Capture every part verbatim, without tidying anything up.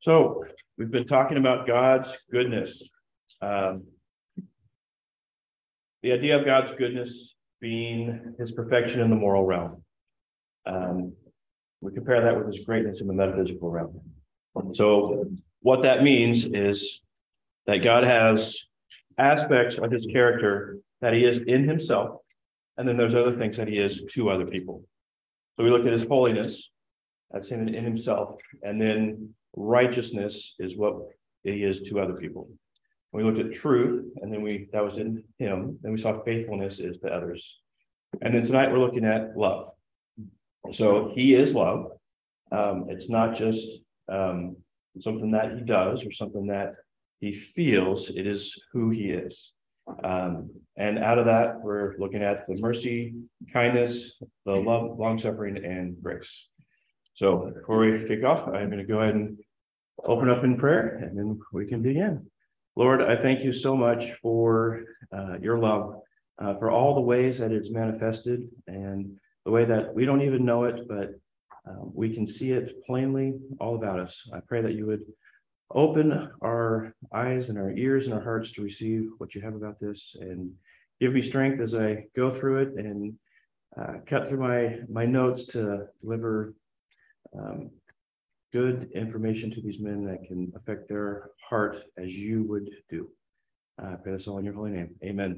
So we've been talking about God's goodness. Um, the idea of God's goodness being his perfection in the moral realm. Um, we compare that with his greatness in the metaphysical realm. So what that means is that God has aspects of his character that he is in himself, and then there's other things that he is to other people. So we look at his holiness, that's him in himself, and then righteousness is what he is to other people. We looked at truth, and then we that was in him. Then we saw faithfulness is to others. And then tonight we're looking at love. So he is love. Um, it's not just um, something that he does or something that he feels. It is who he is. Um, and out of that, we're looking at the mercy, kindness, the love, long-suffering, and grace. So before we kick off, I'm going to go ahead and open up in prayer, and then we can begin. Lord, I thank you so much for uh, your love, uh, for all the ways that it's manifested, and the way that we don't even know it, but um, we can see it plainly all about us. I pray that you would open our eyes and our ears and our hearts to receive what you have about this, and give me strength as I go through it and uh, cut through my, my notes to deliver um, good information to these men that can affect their heart as you would do. Uh, I pray this all in your holy name. Amen.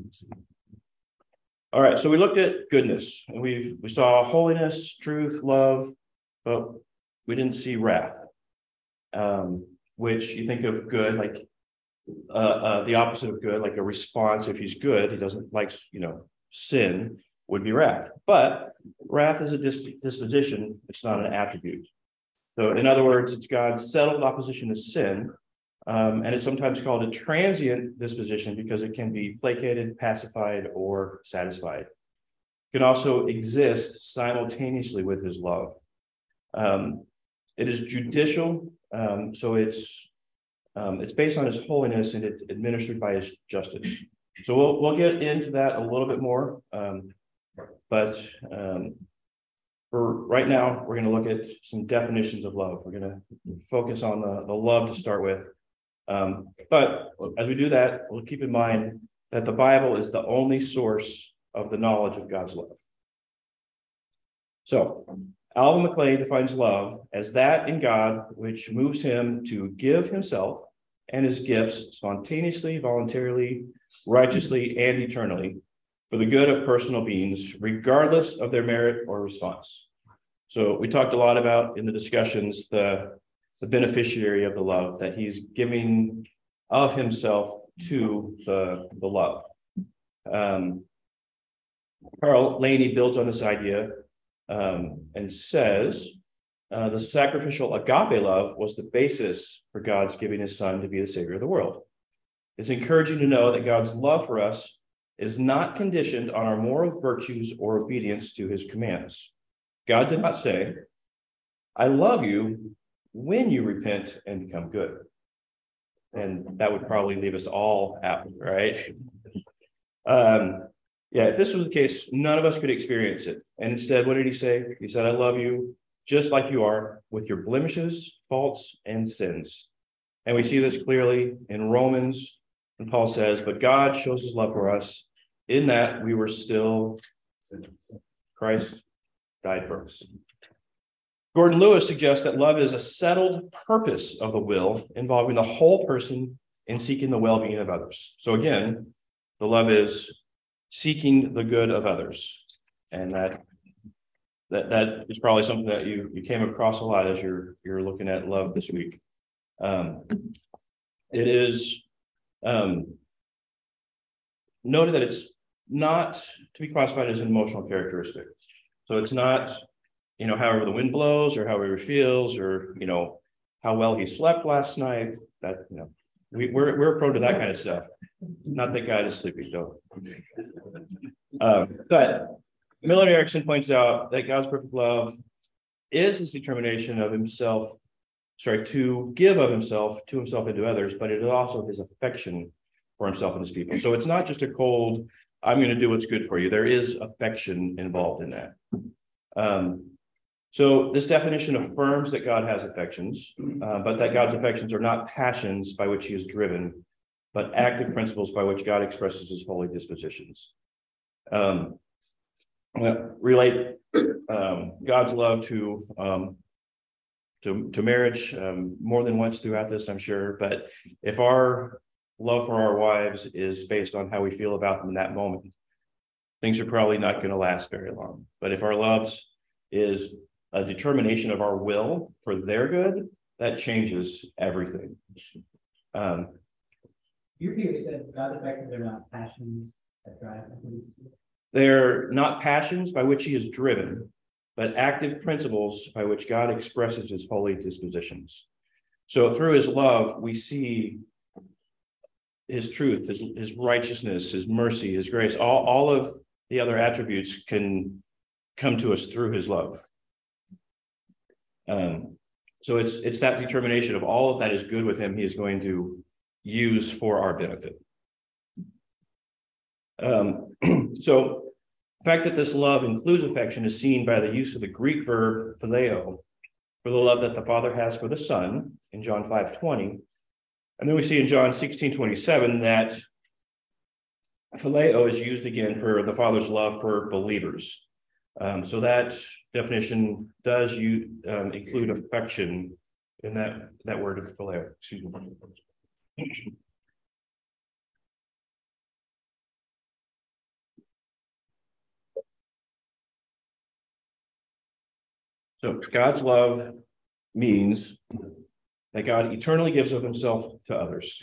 All right, so we looked at goodness, and we we saw holiness, truth, love, but we didn't see wrath, um, which you think of good, like uh, uh, the opposite of good, like a response. If he's good, he doesn't like, you know, sin, would be wrath. But wrath is a dis- disposition, it's not an attribute. So in other words, it's God's settled opposition to sin, um, and it's sometimes called a transient disposition because it can be placated, pacified, or satisfied. It can also exist simultaneously with his love. Um, it is judicial, um, so it's um, it's based on his holiness, and it's administered by his justice. So we'll we'll get into that a little bit more, um, but um, for right now, we're going to look at some definitions of love. We're going to focus on the, the love to start with. Um, but as we do that, we'll keep in mind that the Bible is the only source of the knowledge of God's love. So Alvin McClain defines love as that in God which moves him to give himself and his gifts spontaneously, voluntarily, righteously, and eternally, for the good of personal beings, regardless of their merit or response. So we talked a lot about in the discussions the, the beneficiary of the love, that he's giving of himself to the, the love. Um, Carl Laney builds on this idea um, and says, uh, the sacrificial agape love was the basis for God's giving his son to be the savior of the world. It's encouraging to know that God's love for us is not conditioned on our moral virtues or obedience to his commands. God did not say, I love you when you repent and become good. And that would probably leave us all out, right? Um, yeah, if this was the case, none of us could experience it. And instead, what did he say? He said, I love you just like you are, with your blemishes, faults, and sins. And we see this clearly in Romans. And Paul says, but God shows his love for us in that we were still sinners. Christ died for us. Gordon Lewis suggests that love is a settled purpose of the will involving the whole person in seeking the well-being of others. So again, the love is seeking the good of others. And that that, that is probably something that you, you came across a lot as you're, you're looking at love this week. Um, it is um, noted that it's not to be classified as an emotional characteristic. So it's not, you know, however the wind blows or however he feels or, you know, how well he slept last night. That, you know, we, we're, we're prone to that kind of stuff. Not that God is sleeping, though. Um, but Millard Erickson points out that God's perfect love is his determination of himself, sorry, to give of himself to himself and to others, but it is also his affection for himself and his people. So it's not just a cold, I'm going to do what's good for you. There is affection involved in that. Um, So this definition affirms that God has affections, uh, but that God's affections are not passions by which he is driven, but active principles by which God expresses his holy dispositions. Um, relate um, God's love to, um, to, to marriage um, more than once throughout this, I'm sure. But if our love for our wives is based on how we feel about them in that moment, things are probably not going to last very long. But if our loves is a determination of our will for their good, that changes everything. Um, Your view said God's affections are not passions that drive. They're not passions by which he is driven, but active principles by which God expresses his holy dispositions. So through his love, we see his truth, his, his righteousness, his mercy, his grace. All, all of the other attributes can come to us through his love. Um, so it's it's that determination of all of that is good with him, he is going to use for our benefit. Um, so the fact that this love includes affection is seen by the use of the Greek verb phileo for the love that the Father has for the Son in John five twenty. And then we see in John sixteen twenty-seven that phileo is used again for the Father's love for believers. Um, so that definition does you um, include affection in that, that word of phileo. Excuse me. So God's love means that God eternally gives of himself to others.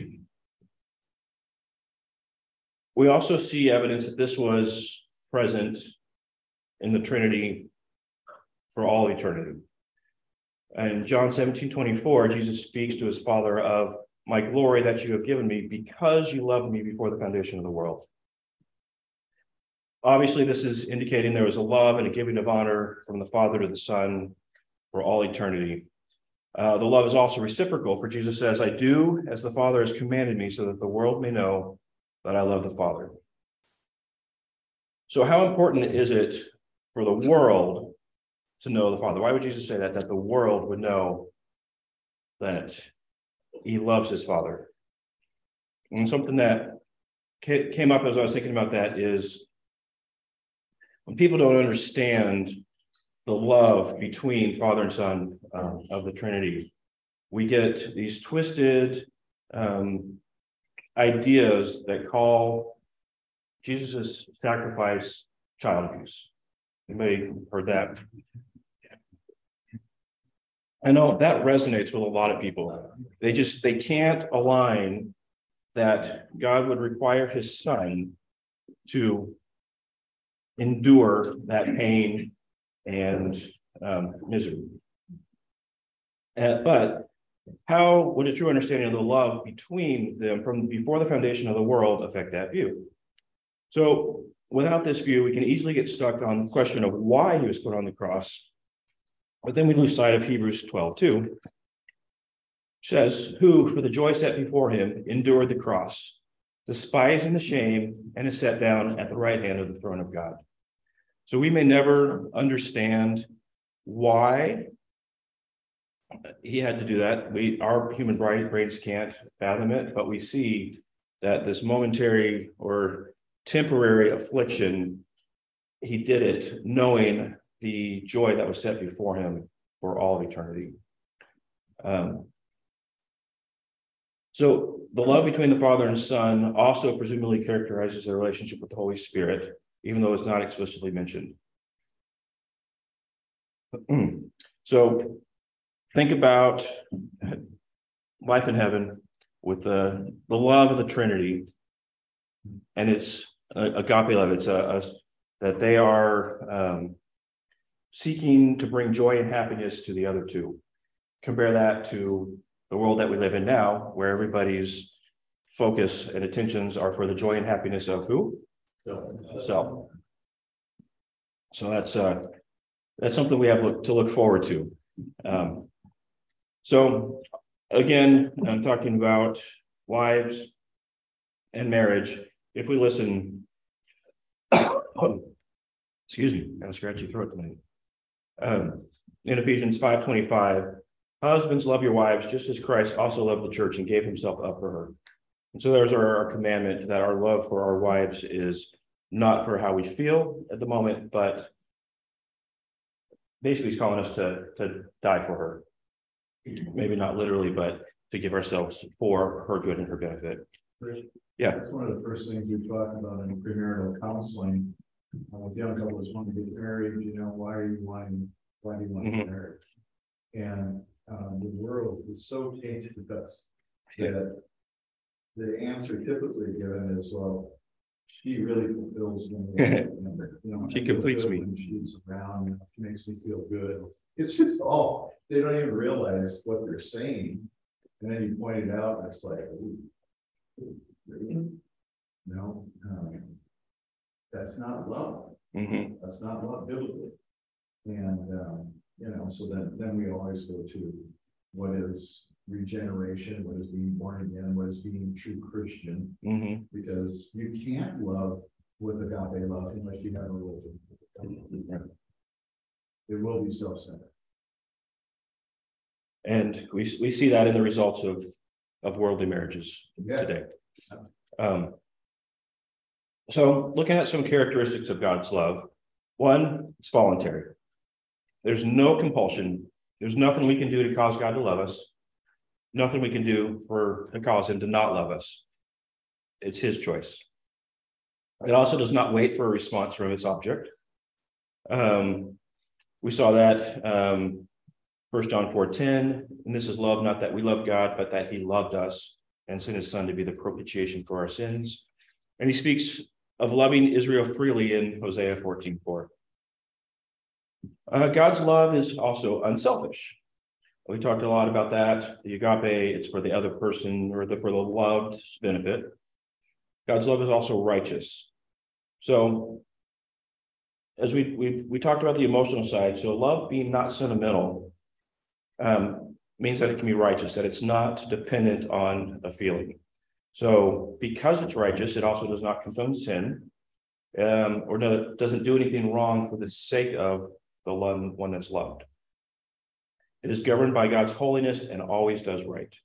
We also see evidence that this was present in the Trinity for all eternity. And John seventeen twenty-four, Jesus speaks to his Father of my glory that you have given me because you loved me before the foundation of the world. Obviously, this is indicating there was a love and a giving of honor from the Father to the Son for all eternity. Uh, the love is also reciprocal, for Jesus says, I do as the Father has commanded me so that the world may know that I love the Father. So how important is it for the world to know the Father? Why would Jesus say that? That the world would know that he loves his Father. And something that came up as I was thinking about that is when people don't understand the love between Father and Son um, of the Trinity, we get these twisted um, ideas that call Jesus' sacrifice child abuse. You may have heard that. I know that resonates with a lot of people. They just, they can't align that God would require his Son to endure that pain and um, misery. Uh, but how would a true understanding of the love between them from before the foundation of the world affect that view? So without this view, we can easily get stuck on the question of why he was put on the cross. But then we lose sight of Hebrews twelve two, which says, who for the joy set before him endured the cross, despising the shame, and is set down at the right hand of the throne of God. So we may never understand why he had to do that. We, our human brains can't fathom it, but we see that this momentary or temporary affliction, he did it knowing the joy that was set before him for all of eternity. Um, so the love between the Father and Son also presumably characterizes the relationship with the Holy Spirit, even though it's not explicitly mentioned. So think about life in heaven with the, the love of the Trinity, and it's uh, agape love. It's a, a, that they are um, seeking to bring joy and happiness to the other two. Compare that to the world that we live in now, where everybody's focus and attentions are for the joy and happiness of who? Self. So that's uh, that's something we have look, to look forward to. Um, so again, I'm talking about wives and marriage. If we listen, excuse me, got a scratchy throat tonight. Um, in Ephesians five twenty-five, husbands, love your wives just as Christ also loved the church and gave himself up for her. And so there's our, our commandment that our love for our wives is not for how we feel at the moment, but basically he's calling us to, to die for her. Maybe not literally, but to give ourselves for her good and her benefit. Yeah. That's one of the first things we talk about in premarital counseling. Uh, with young couples want to get married, you know, why are you wanting, why do you want to get married? And um, the world is so tainted with us that the answer typically given is, well, she really fulfills me. You know, She completes me. when she's around, you know, she makes me feel good. It's just all, they don't even realize what they're saying. And then you point it out, and it's like, ooh, really? No, um, that's not love. Mm-hmm. That's not love biblically. And, um, you know, so then, then we always go to what is regeneration, what is being born again, what is being a true Christian, Mm-hmm. because you can't love with agape love unless you have a religion. It will be self-centered. And we, we see that in the results of, of worldly marriages Yeah. today. Um, so looking at some characteristics of God's love, one, it's voluntary. There's no compulsion. There's nothing we can do to cause God to love us. Nothing we can do for to cause him to not love us. It's his choice. It also does not wait for a response from its object. Um, we saw that um, First John four ten, and this is love, not that we love God, but that he loved us and sent his son to be the propitiation for our sins. And he speaks of loving Israel freely in Hosea fourteen four. Uh, God's love is also unselfish. We talked a lot about that. The agape, it's for the other person or the, for the loved's benefit. God's love is also righteous. So as we, we, we talked about the emotional side, so love being not sentimental um, means that it can be righteous, that it's not dependent on a feeling. So because it's righteous, it also does not condone sin um, or no, doesn't do anything wrong for the sake of the one, one that's loved. It is governed by God's holiness and always does right.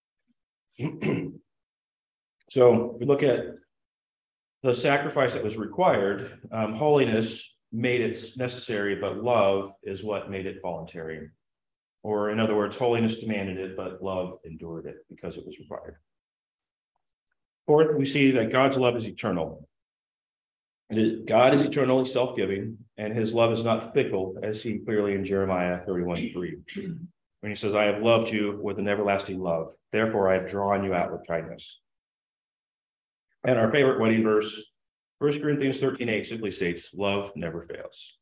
So we look at the sacrifice that was required. Um, holiness made it necessary, but love is what made it voluntary. Or in other words, holiness demanded it, but love endured it because it was required. Fourth, we see that God's love is eternal. It is, God is eternally self-giving, and his love is not fickle, as seen clearly in Jeremiah thirty-one three, when he says, I have loved you with an everlasting love. Therefore, I have drawn you out with kindness. And our favorite wedding verse, First Corinthians thirteen eight, simply states, love never fails.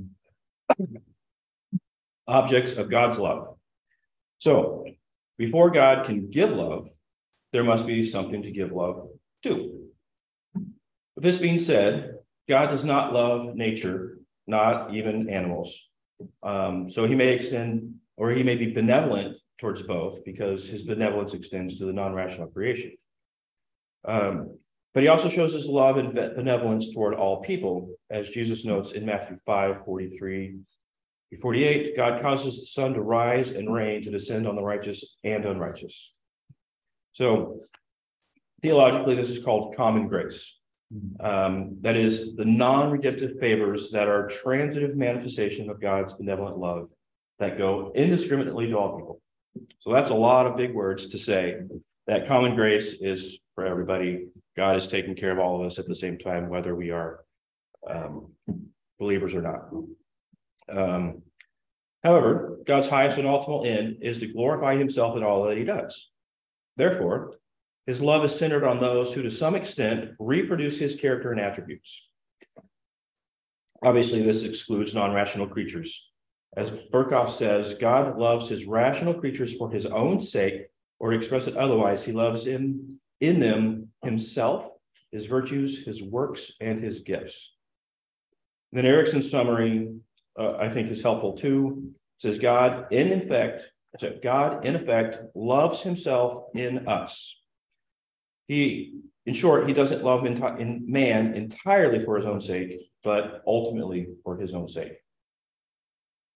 Objects of God's love. So, before God can give love, there must be something to give love to. With this being said, God does not love nature, not even animals. Um, so he may extend, or he may be benevolent towards both, because his benevolence extends to the non-rational creation. Um, but he also shows his love and benevolence toward all people, as Jesus notes in Matthew five forty-three through forty-eight, God causes the sun to rise and rain to descend on the righteous and unrighteous. So theologically, this is called common grace. Um, that is the non-redemptive favors that are transitive manifestation of God's benevolent love that go indiscriminately to all people. So that's a lot of big words to say that common grace is for everybody. God is taking care of all of us at the same time, whether we are um, believers or not. Um, however, God's highest and ultimate end is to glorify himself in all that he does. Therefore, his love is centered on those who, to some extent, reproduce his character and attributes. Obviously, this excludes non-rational creatures. As Berkhoff says, God loves his rational creatures for his own sake, or to express it otherwise, he loves in, in them himself, his virtues, his works, and his gifts. Then Erickson's summary, uh, I think, is helpful too. It says, God, in effect, so God, in effect, loves himself in us. He, in short, he doesn't love in, in man entirely for his own sake, but ultimately for his own sake.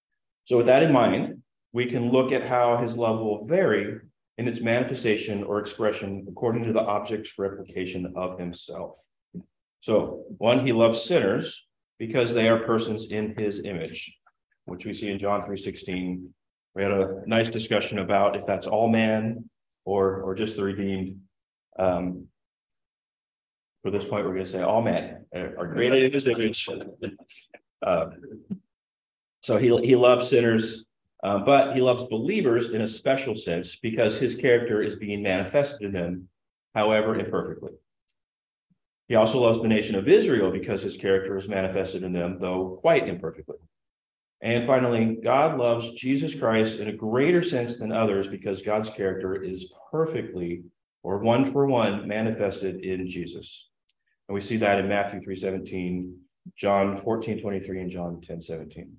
So with that in mind, we can look at how his love will vary in its manifestation or expression according to the object's replication of himself. So one, he loves sinners because they are persons in his image, which we see in John three sixteen. We had a nice discussion about if that's all man or, or just the redeemed. Um, for this point, we're going to say all men are created in his image. Uh, so he, he loves sinners, uh, but he loves believers in a special sense because his character is being manifested in them, however imperfectly. He also loves the nation of Israel because his character is manifested in them, though quite imperfectly. And finally, God loves Jesus Christ in a greater sense than others because God's character is perfectly or one for one manifested in Jesus. And we see that in Matthew three seventeen, John fourteen twenty-three, and John ten seventeen.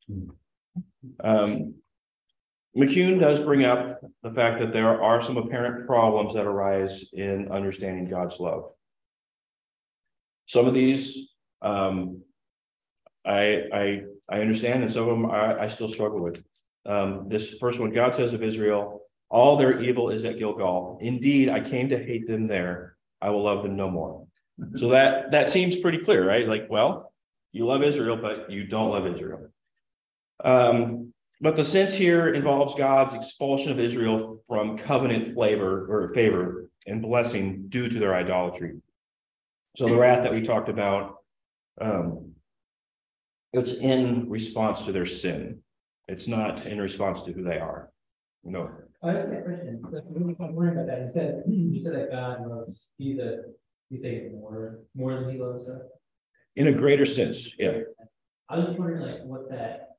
Um, McCune does bring up the fact that there are some apparent problems that arise in understanding God's love. Some of these um, I, I, I understand, and some of them I, I still struggle with. Um, this first one, God says of Israel, all their evil is at Gilgal. Indeed, I came to hate them there. I will love them no more. So that, that seems pretty clear, right? Like, well, you love Israel, but you don't love Israel. Um, but the sense here involves God's expulsion of Israel from covenant flavor or favor and blessing due to their idolatry. So the wrath that we talked about, um, it's in response to their sin. It's not in response to who they are. No. I have a question. I'm wondering about that. You said you said that God loves Jesus. You say more more than he loves us. In a greater sense, yeah. I was just wondering, like, what that,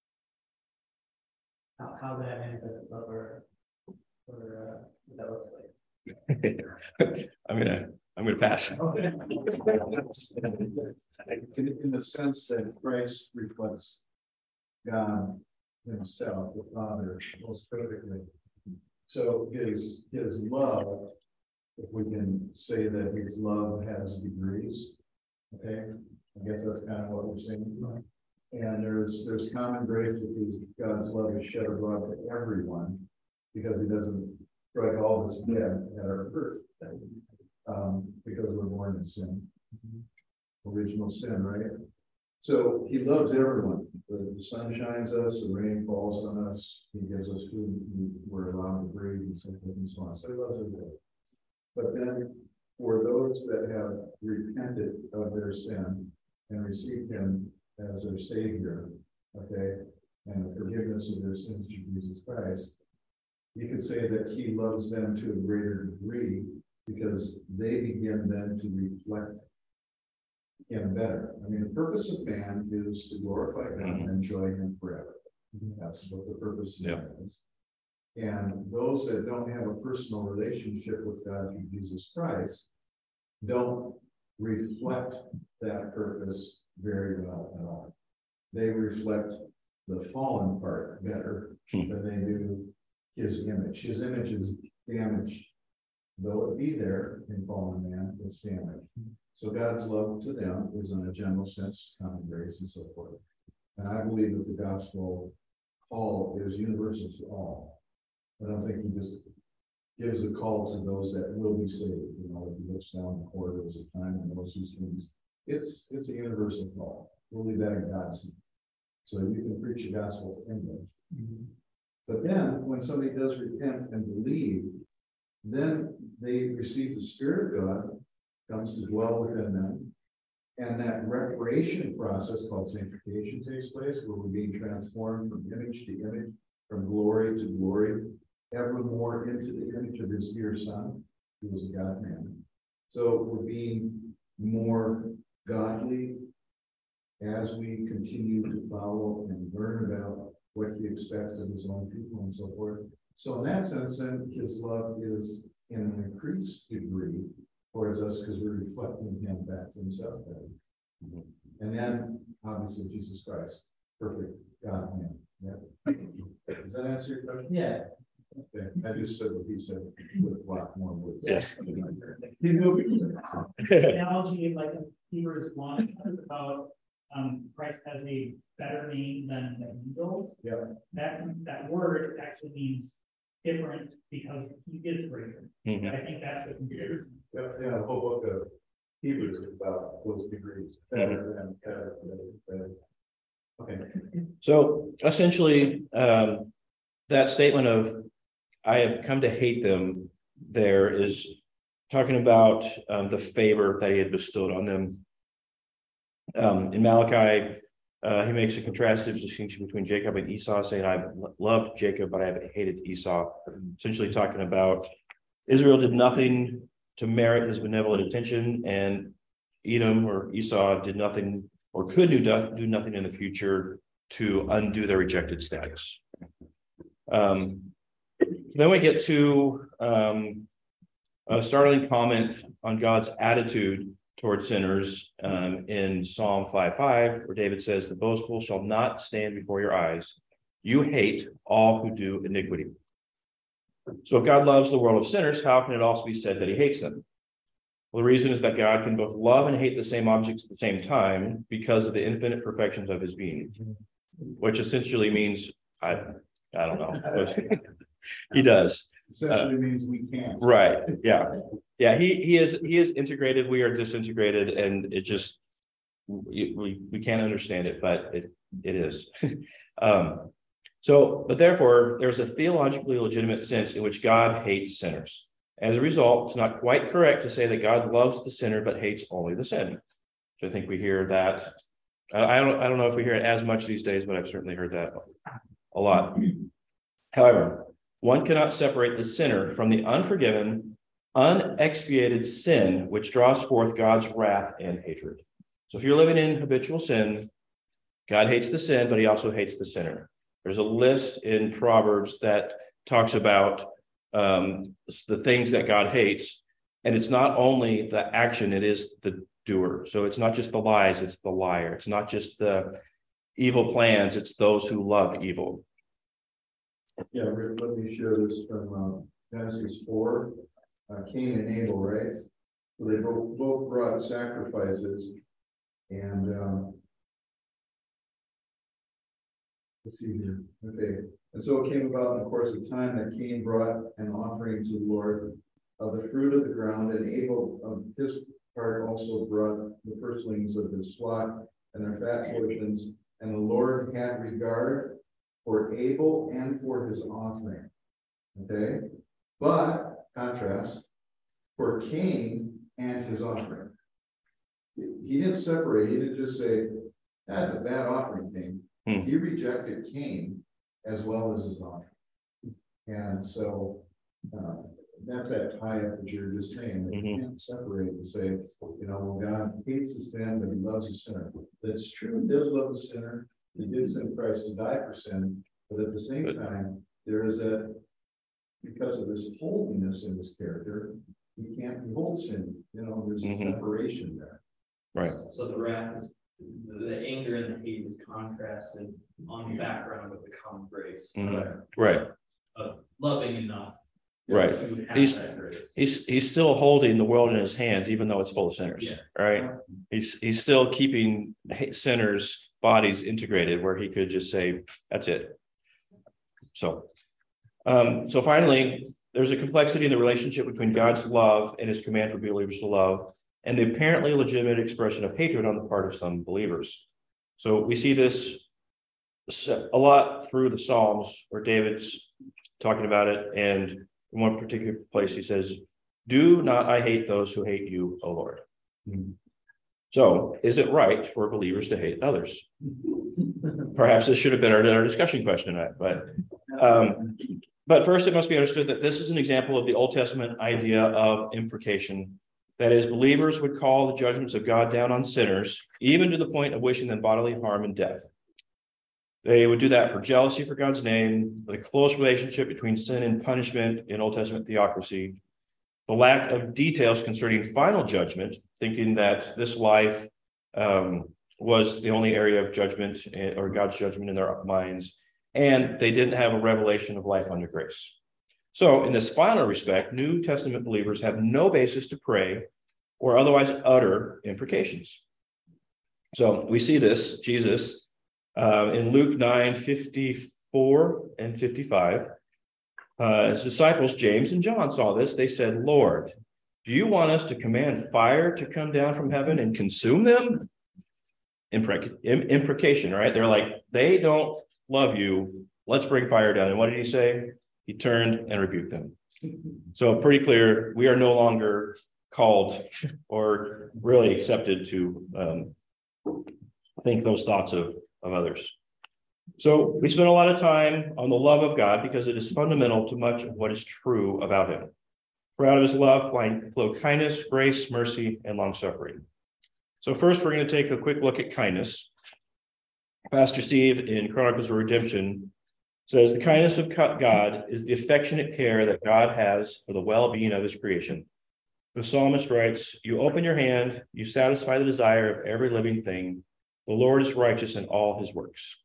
how, how that manifests itself, or or uh, what that looks like. I'm gonna I'm gonna pass. Okay. In, in the sense that Christ reflects God himself, the Father, most perfectly. So his his love, if we can say that his love has degrees, okay, I guess that's kind of what we're saying. And there's there's common grace because God's love is shed abroad to everyone, because he doesn't strike all of us dead at our birth, um, because we're born in sin, original sin, right? So he loves everyone. The sun shines us, the rain falls on us, he gives us food, we're allowed to breathe, and so forth and so on. So he loves everyone. But then for those that have repented of their sin and received him as their Savior, okay, and the forgiveness of their sins through Jesus Christ, you could say that he loves them to a greater degree because they begin then to reflect him better. I mean, the purpose of man is to glorify God and enjoy him forever. That's what the purpose of man is. And those that don't have a personal relationship with God through Jesus Christ don't reflect that purpose very well at all. They reflect the fallen part better than they do his image. His image is damaged. Though it be there in fallen man, it's damaged. So God's love to them is in a general sense, common grace and so forth. And I believe that the gospel call is universal to all. I don't think he just gives a call to those that will be saved. You know, he looks down the corridors of time and those whose things. It's it's a universal call. We'll leave that in God's hands. So you can preach the gospel anyway. Mm-hmm. But then when somebody does repent and believe, then they receive the Spirit of God, comes to dwell within them. And that reparation process called sanctification takes place, where we're being transformed from image to image, from glory to glory, ever more into the image of his dear Son, who was a God-man. So we're being more godly as we continue to follow and learn about what he expects of his own people and so forth. So in that sense, then his love is in an increased degree towards us because we're reflecting him back to himself. Mm-hmm. And then obviously Jesus Christ, perfect God man. Yeah. Does that answer your question? Yeah. Okay. I just said what he said with a lot more words. Yes. Analogy like in Hebrews one about um, Christ has a better name than the angels. Yeah. That, that word actually means different because he is greater. Mhm. I think that's the comparison. Yeah, yeah, the whole book of Hebrews is about those degrees, better than, better, better, better. Okay. So essentially, um, that statement of I have come to hate them there is talking about um, the favor that he had bestowed on them. Um, in Malachi, uh, he makes a contrastive distinction between Jacob and Esau, saying, I've loved Jacob, but I have hated Esau. Essentially talking about Israel did nothing to merit his benevolent attention, and Edom or Esau did nothing or could do, do nothing in the future to undo their rejected status. Um, then we get to um, a startling comment on God's attitude towards sinners um, in Psalm five five, where David says, the boastful shall not stand before your eyes. You hate all who do iniquity. So if God loves the world of sinners, how can it also be said that he hates them? Well, the reason is that God can both love and hate the same objects at the same time because of the infinite perfections of his being, which essentially means, I, I don't know. He does. Essentially uh, means we can't. Right. Yeah. Yeah. He he is he is integrated. We are disintegrated, and it just we we, we can't understand it, but it it is. um, so, but therefore, there's a theologically legitimate sense in which God hates sinners. As a result, it's not quite correct to say that God loves the sinner but hates only the sin. So I think we hear that. I don't I don't know if we hear it as much these days, but I've certainly heard that a lot. However, one cannot separate the sinner from the unforgiven, unexpiated sin, which draws forth God's wrath and hatred. So if you're living in habitual sin, God hates the sin, but he also hates the sinner. There's a list in Proverbs that talks about um, the things that God hates. And it's not only the action, it is the doer. So it's not just the lies, it's the liar. It's not just the evil plans, it's those who love evil. Yeah, Rick, let me share this from uh, Genesis four, uh, Cain and Abel, right? So they both, both brought sacrifices, and um, let's see here. Okay, and so it came about in the course of time that Cain brought an offering to the Lord of the fruit of the ground, and Abel of his part also brought the firstlings of his flock and their fat portions, and the Lord had regard for Abel and for his offering. Okay, but contrast for Cain and his offering. He didn't separate, he didn't just say, that's a bad offering, Cain. Hmm. He rejected Cain as well as his offering. And so uh, that's that tie-up that you're just saying, that mm-hmm. you can't separate and say, you know, well, God hates the sin, but he loves the sinner. That's true, he does love the sinner. He did send Christ to die for sin, but at the same time, there is a, because of this holiness in his character, he can't behold sin. You know, there's mm-hmm. a separation there. Right. So the wrath is, the anger and the hate is contrasted on the background with the common grace. Mm-hmm. Right. Of loving enough. Right. He's, he's he's still holding the world in his hands, even though it's full of sinners. Yeah. Right. He's he's still keeping sinners' bodies integrated, where he could just say, "That's it." So, um, so finally, there's a complexity in the relationship between God's love and his command for believers to love, and the apparently legitimate expression of hatred on the part of some believers. So we see this a lot through the Psalms, where David's talking about it, and in one particular place he says, "Do not I hate those who hate you, O Lord." Mm-hmm. So is it right for believers to hate others? Perhaps this should have been our, our discussion question tonight, but um, but first it must be understood that this is an example of the Old Testament idea of imprecation. That is, believers would call the judgments of God down on sinners, even to the point of wishing them bodily harm and death. They would do that for jealousy for God's name, the close relationship between sin and punishment in Old Testament theocracy, the lack of details concerning final judgment, thinking that this life um, was the only area of judgment or God's judgment in their minds, and they didn't have a revelation of life under grace. So in this final respect, New Testament believers have no basis to pray or otherwise utter imprecations. So we see this, Jesus, uh, in Luke nine, fifty-four and fifty-five. Uh, his disciples, James and John, saw this. They said, Lord, do you want us to command fire to come down from heaven and consume them? Imprec- imprecation, right? They're like, they don't love you. Let's bring fire down. And what did he say? He turned and rebuked them. So pretty clear, we are no longer called or really accepted to um, think those thoughts of, of others. So we spend a lot of time on the love of God because it is fundamental to much of what is true about him. For out of his love flow kindness, grace, mercy, and long-suffering. So first, we're going to take a quick look at kindness. Pastor Steve in Chronicles of Redemption says, the kindness of God is the affectionate care that God has for the well-being of his creation. The psalmist writes, you open your hand, you satisfy the desire of every living thing. The Lord is righteous in all his works.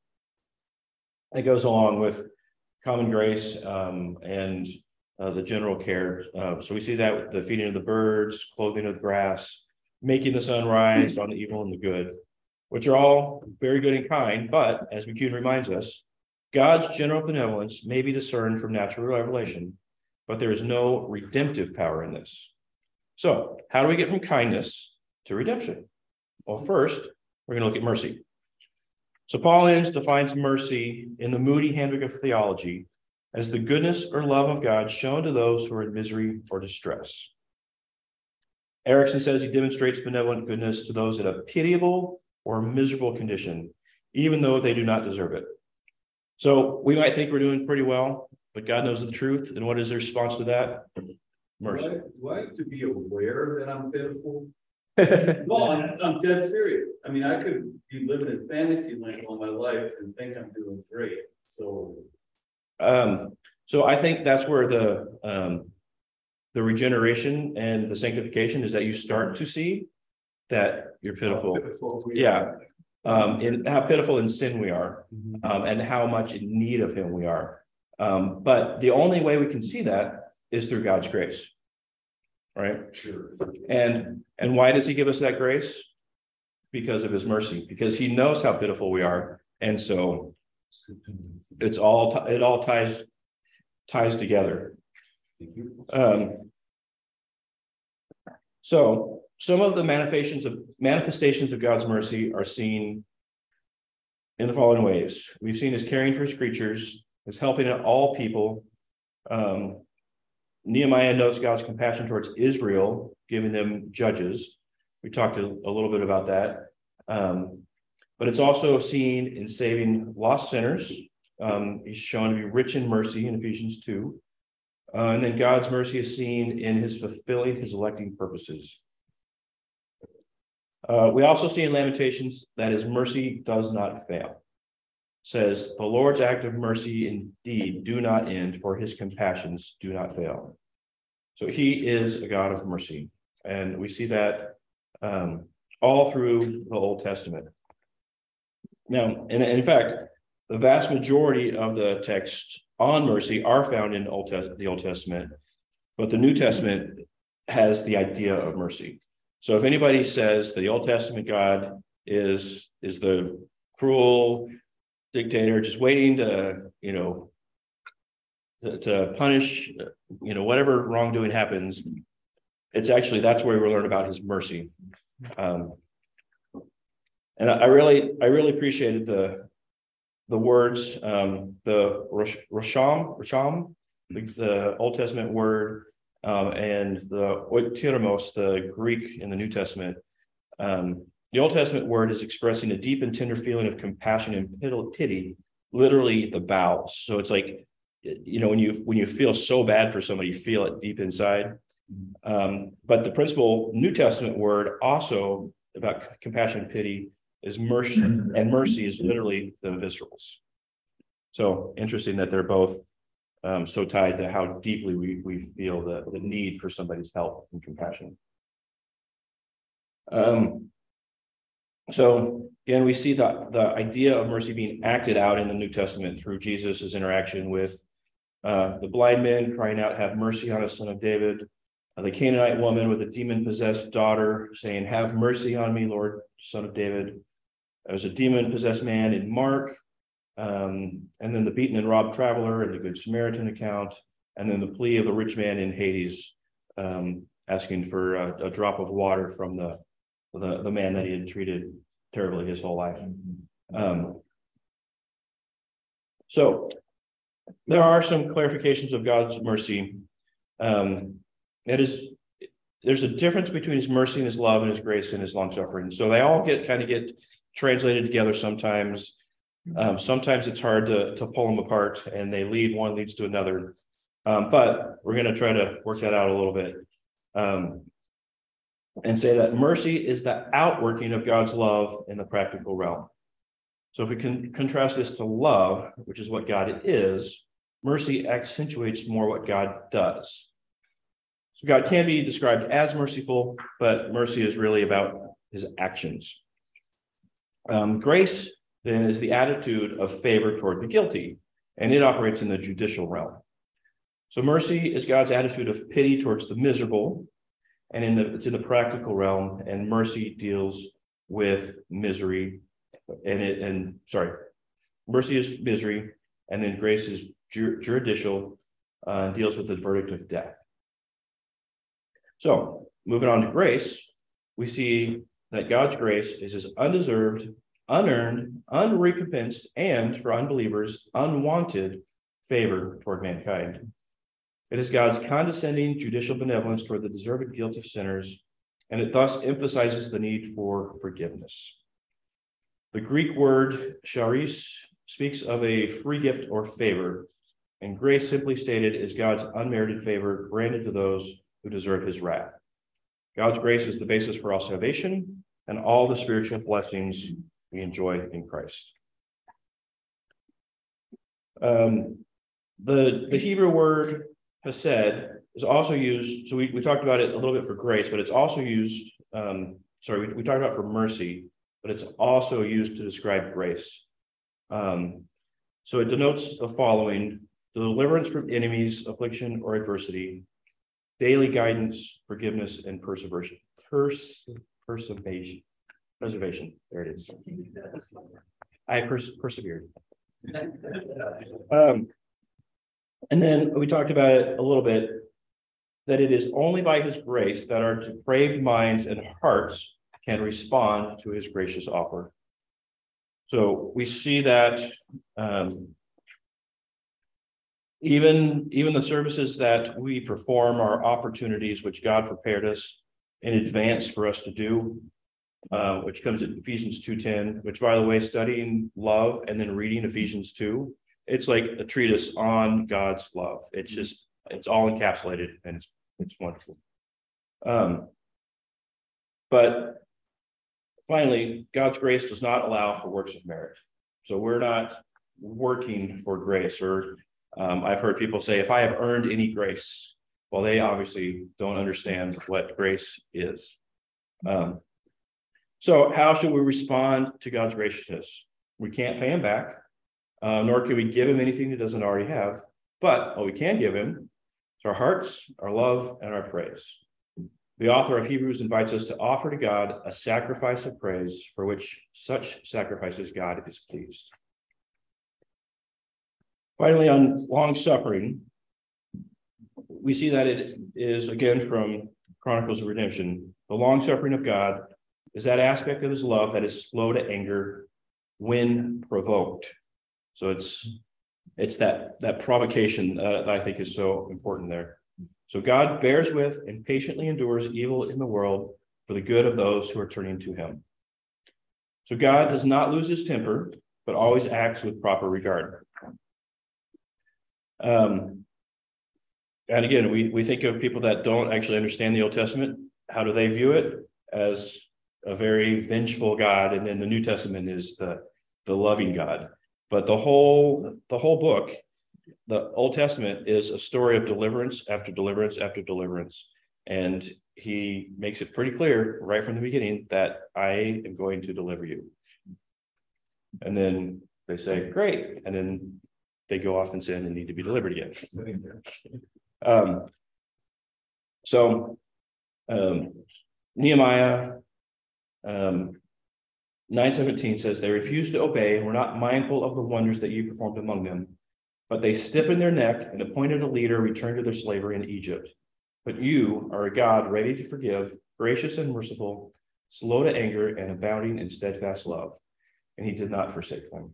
It goes along with common grace um, and uh, the general care. Uh, so we see that with the feeding of the birds, clothing of the grass, making the sun rise on the evil and the good, which are all very good and kind. But as McCune reminds us, God's general benevolence may be discerned from natural revelation, but there is no redemptive power in this. So how do we get from kindness to redemption? Well, first, we're going to look at mercy. So Paul Ince defines mercy in the Moody Handbook of Theology as the goodness or love of God shown to those who are in misery or distress. Erickson says he demonstrates benevolent goodness to those in a pitiable or miserable condition, even though they do not deserve it. So we might think we're doing pretty well, but God knows the truth. And what is the response to that? Mercy. Do I, do I have to be aware that I'm pitiful? No, I'm, I'm dead serious. I mean, I could be living in fantasy land all my life and think I'm doing great. So, um, so I think that's where the um, the regeneration and the sanctification is that you start to see that you're pitiful. pitiful Yeah, um, in how pitiful in sin we are, um, and how much in need of Him we are. Um, but the only way we can see that is through God's grace. Right? Sure. And and why does he give us that grace? Because of his mercy, because he knows how pitiful we are. And so it's all t- it all ties ties together. Um, so some of the manifestations of manifestations of God's mercy are seen in the following ways. We've seen his caring for his creatures, his helping all people. Um, Nehemiah notes God's compassion towards Israel, giving them judges. We talked a, a little bit about that. Um, but it's also seen in saving lost sinners. Um, he's shown to be rich in mercy in Ephesians two. Uh, and then God's mercy is seen in his fulfilling his electing purposes. Uh, we also see in Lamentations that his mercy does not fail. It says, the Lord's act of mercy indeed do not end, for his compassions do not fail. So he is a God of mercy. And we see that um, all through the Old Testament. Now, and in fact, the vast majority of the texts on mercy are found in Old Te- the Old Testament, but the New Testament has the idea of mercy. So if anybody says the Old Testament God is, is the cruel dictator just waiting to, you know, to, to punish, you know, whatever wrongdoing happens, it's actually, that's where we learn about his mercy. Um, and I really, I really appreciated the, the words, um, the Rasham, Rasham, the, the Old Testament word, um, and the oiktiramos, the Greek in the New Testament. Um, the Old Testament word is expressing a deep and tender feeling of compassion and pity, literally the bowels. So it's like, you know, when you when you feel so bad for somebody, you feel it deep inside. Um, but the principal New Testament word also about compassion and pity is mercy, and mercy is literally the viscerals. So interesting that they're both um, so tied to how deeply we, we feel the, the need for somebody's help and compassion. Um, so again, we see the, the idea of mercy being acted out in the New Testament through Jesus's interaction with uh, the blind man crying out, have mercy on us, son of David. Uh, the Canaanite woman with a demon-possessed daughter saying, have mercy on me, Lord, son of David. There's a demon-possessed man in Mark, um, and then the beaten and robbed traveler in the Good Samaritan account, and then the plea of the rich man in Hades, um, asking for a, a drop of water from the, the the man that he had treated terribly his whole life. Um, so there are some clarifications of God's mercy. Um, it is there's a difference between his mercy and his love and his grace and his long suffering. So they all get kind of get translated together sometimes. Um, sometimes it's hard to, to pull them apart, and they lead, one leads to another. Um, but we're going to try to work that out a little bit. Um, and say that mercy is the outworking of God's love in the practical realm. So if we can contrast this to love, which is what God is, mercy accentuates more what God does. So God can be described as merciful, but mercy is really about his actions. Um, grace, then, is the attitude of favor toward the guilty, and it operates in the judicial realm. So mercy is God's attitude of pity towards the miserable, and in the it's in the practical realm, and mercy deals with misery, and it and sorry, mercy is misery, and then grace is jur, judicial, uh, and deals with the verdict of death. So moving on to grace, we see that God's grace is his undeserved, unearned, unrecompensed, and for unbelievers, unwanted favor toward mankind. It is God's condescending judicial benevolence toward the deserved guilt of sinners, and it thus emphasizes the need for forgiveness. The Greek word charis speaks of a free gift or favor, and grace, simply stated, is God's unmerited favor granted to those who deserve his wrath. God's grace is the basis for all salvation and all the spiritual blessings we enjoy in Christ. Um, the, the Hebrew word hesed is also used, so we, we talked about it a little bit for grace, but it's also used, um, sorry, we, we talked about for mercy, but it's also used to describe grace. Um, so it denotes the following: the deliverance from enemies, affliction, or adversity, daily guidance, forgiveness, and perseverance. Pers preservation. Preservation. There it is. I pers persevered. Um, and then we talked about it a little bit, that it is only by his grace that our depraved minds and hearts can respond to his gracious offer. So we see that um, even, even the services that we perform are opportunities which God prepared us in advance for us to do, uh, which comes in Ephesians two ten, which, by the way, studying love and then reading Ephesians two, it's like a treatise on God's love. It's just, it's all encapsulated, and it's, it's wonderful. Um, but finally, God's grace does not allow for works of merit. So we're not working for grace, or um, I've heard people say, if I have earned any grace, well, they obviously don't understand what grace is. Um, so how should we respond to God's graciousness? We can't pay him back, uh, nor can we give him anything he doesn't already have. But what we can give him is our hearts, our love, and our praise. The author of Hebrews invites us to offer to God a sacrifice of praise, for which such sacrifices God is pleased. Finally, on long suffering, we see that it is, again, from Chronicles of Redemption. The long suffering of God is that aspect of his love that is slow to anger when provoked. So it's it's that that provocation uh, that I think is so important there. So God bears with and patiently endures evil in the world for the good of those who are turning to him. So God does not lose his temper, but always acts with proper regard. Um, and again, we, we think of people that don't actually understand the Old Testament. How do they view it? As a very vengeful God, and then the New Testament is the, the loving God. But the whole, the whole book, the Old Testament, is a story of deliverance after deliverance after deliverance. And he makes it pretty clear right from the beginning that I am going to deliver you. And then they say, great. And then they go off and sin and need to be delivered again. um, so um, Nehemiah, um, nine seventeen says, they refused to obey and were not mindful of the wonders that you performed among them. But they stiffened their neck and appointed a leader, returned to their slavery in Egypt. But you are a God ready to forgive, gracious and merciful, slow to anger, and abounding in steadfast love. And he did not forsake them.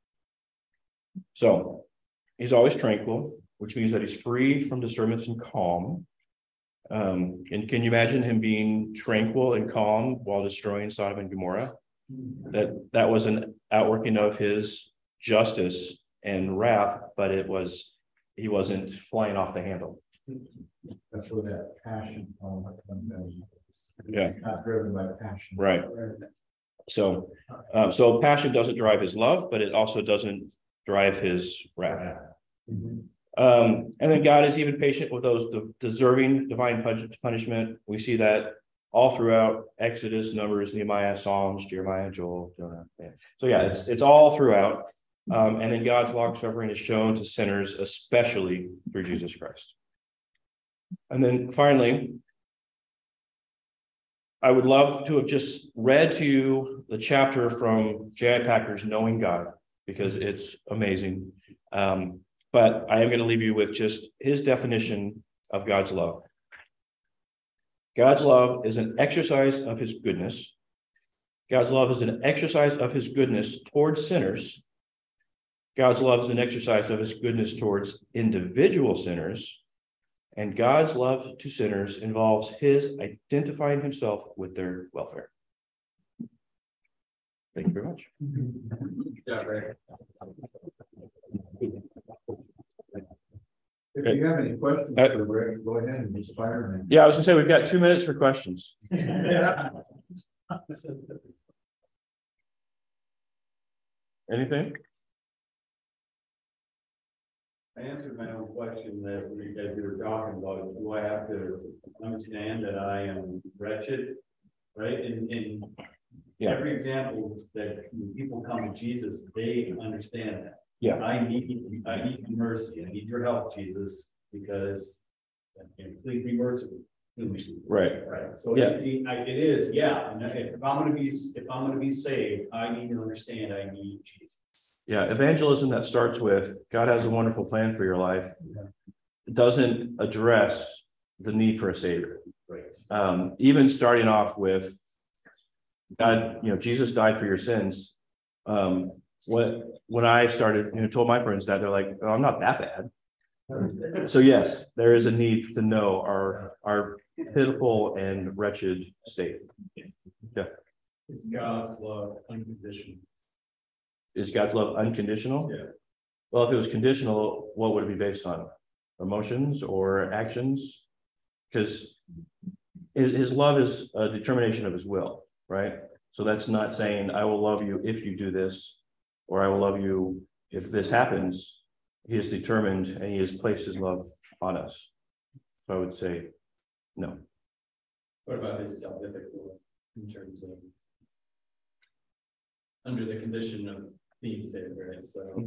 So he's always tranquil, which means that he's free from disturbance and calm. Um, and can you imagine him being tranquil and calm while destroying Sodom and Gomorrah? That that was an outworking of his justice and wrath, but it was he wasn't flying off the handle. That's where that passion comes in. Yeah. Not driven by passion. Right. So, um, so passion doesn't drive his love, but it also doesn't drive his wrath. Mm-hmm. Um, and then God is even patient with those de- deserving divine punishment. We see that all throughout Exodus, Numbers, Nehemiah, Psalms, Jeremiah, Joel, Jonah. Yeah. So yeah, it's it's all throughout. Um, and then God's long suffering is shown to sinners, especially through Jesus Christ. And then finally, I would love to have just read to you the chapter from J I Packer's Knowing God, because it's amazing. Um, but I am going to leave you with just his definition of God's love. God's love is an exercise of his goodness. God's love is an exercise of his goodness towards sinners. God's love is an exercise of his goodness towards individual sinners. And God's love to sinners involves his identifying himself with their welfare. Thank you very much. Yeah, right. If you have any questions, Uh, for Rick, go ahead and just fire them. Yeah, I was gonna say, we've got two minutes for questions. Anything? I answered my own question that we, as we were talking about, do I have to understand that I am wretched, right? In, in Yeah. every example that when people come to Jesus, they understand that. Yeah. I need, I need mercy. I need your help, Jesus, because and please be merciful to me. Right. Right. So Yeah. it, I- it is, yeah. And if I'm gonna be, if I'm gonna be saved, I need to understand I need Jesus. Yeah, evangelism that starts with God has a wonderful plan for your life. It doesn't address the need for a savior. Right. Um, even starting off with God, you know, Jesus died for your sins. Um, when when I started, you know, told my friends that, they're like, oh, I'm not that bad. So yes, there is a need to know our our pitiful and wretched state. Yeah. It's God's love unconditional. Is God's love unconditional? Yeah. Well, if it was conditional, what would it be based on? Emotions or actions? Because his, his love is a determination of his will, right? So that's not saying, I will love you if you do this, or I will love you if this happens. He is determined and he has placed his love on us. So I would say, no. What about his salvific love in terms of under the condition of being saved, right? So,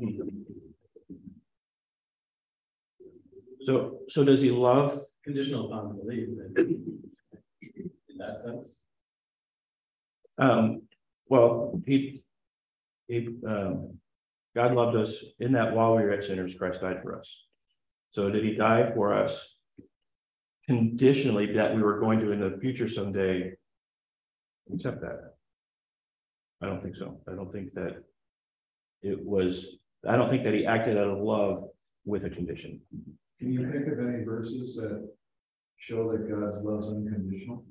So, so does he love? conditional upon belief in that sense. Um, well, he, he, um, God loved us in that while we were yet sinners, Christ died for us. So did he die for us conditionally that we were going to in the future someday accept that? I don't think so. I don't think that it was, I don't think that he acted out of love with a condition. Can you think of any verses that show that God's love is unconditional?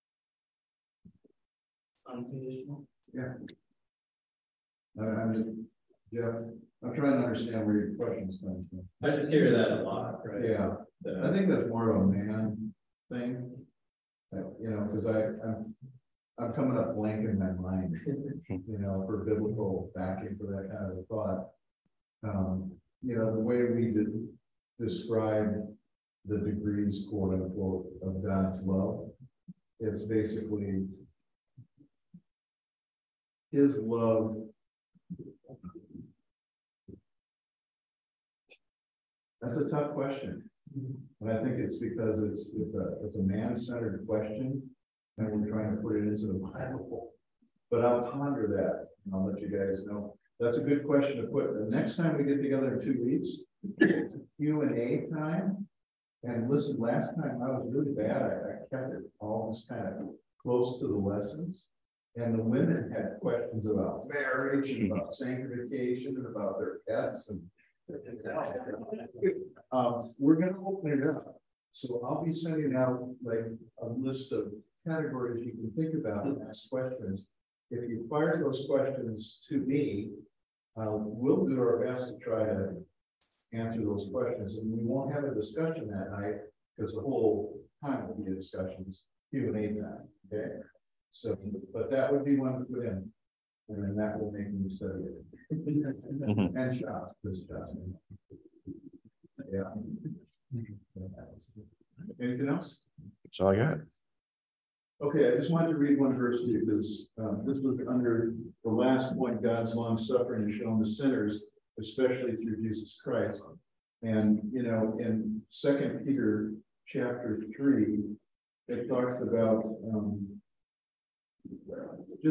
Unconditional. Yeah. I, I mean, yeah, I'm trying to understand where your question's coming from. I just hear that a lot, right? Yeah, I The- think that's more of a man thing. Uh, you know, because I, I'm, I'm coming up blank in my mind, you know, for biblical backing for that kind of thought. Um, you know, the way we did describe the degrees, quote unquote, of God's love, it's basically his love. That's a tough question. And I think it's because it's, it's a, it's a man-centered question, and we're trying to put it into the Bible. but I'll ponder that, and I'll let you guys know. That's a good question to put. The next time we get together in two weeks, it's Q and A time. And listen, last time I was really bad. I, I kept it almost kind of close to the lessons. And the women had questions about marriage, and about sanctification, and about their pets. And um, we're going to open it up. So I'll be sending out like a list of categories you can think about and ask questions. If you fire those questions to me, uh, we'll do our best to try to answer those questions. And we won't have a discussion that night because the whole time will be a discussion, Q and A time. Okay. So, but that would be one to put in. And then that will make me study it. Mm-hmm. And shop this job. Yeah. Anything else? That's all I got. Okay, I just wanted to read one verse to you because um, this was under the last point. God's long suffering is shown to sinners, especially through Jesus Christ. And you know, in Second Peter chapter three, it talks about um,